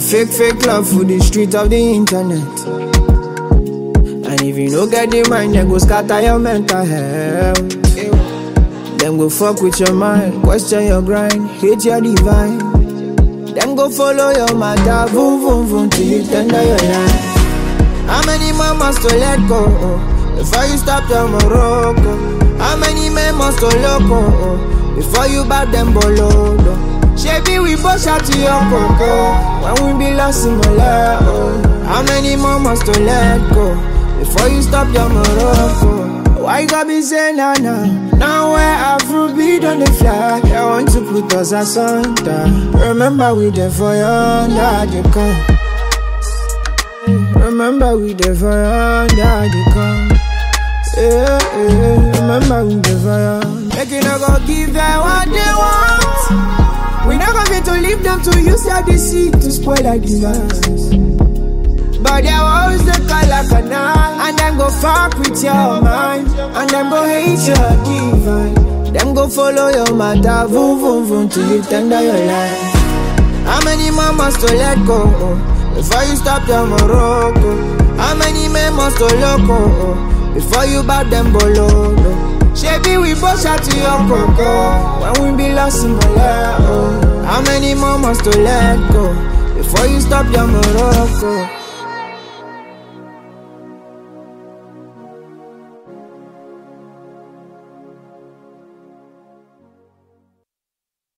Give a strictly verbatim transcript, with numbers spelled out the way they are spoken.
fake, fake love for the street of the internet. And if you no get the mind, then go scatter your mental health. Them go fuck with your mind, question your grind, hate your divine. Them go follow your matter, boom, boom, boom, till you tender your life. How many more must to let go before you stop your Morocco? How many men must to loco before you bout them bolodo? Shebi we both shot to your coco when we be lost in my life. How many more must to let go before you stop your Morocco? Why you gotta be saying nah nah? Now where Afrobeat on the fly, I want to put us asunder. Remember we there for you under the come. Remember we there for you under the come. Yeah, yeah. Remember we there for you. Make you not go give them what they want. We not gonna get to leave them to use their deceit to spoil our device. But they always the color canal, and them go fuck with your mind, and them go hate your divine. Them go follow your matter, voom voom voom till you tender your life. How many more must to let go before you stop your Morocco? How many men must to loco before you bout them bolodo? Shebi we both shot to your coco when we be lost in my life. How many more must to let go before you stop your Morocco?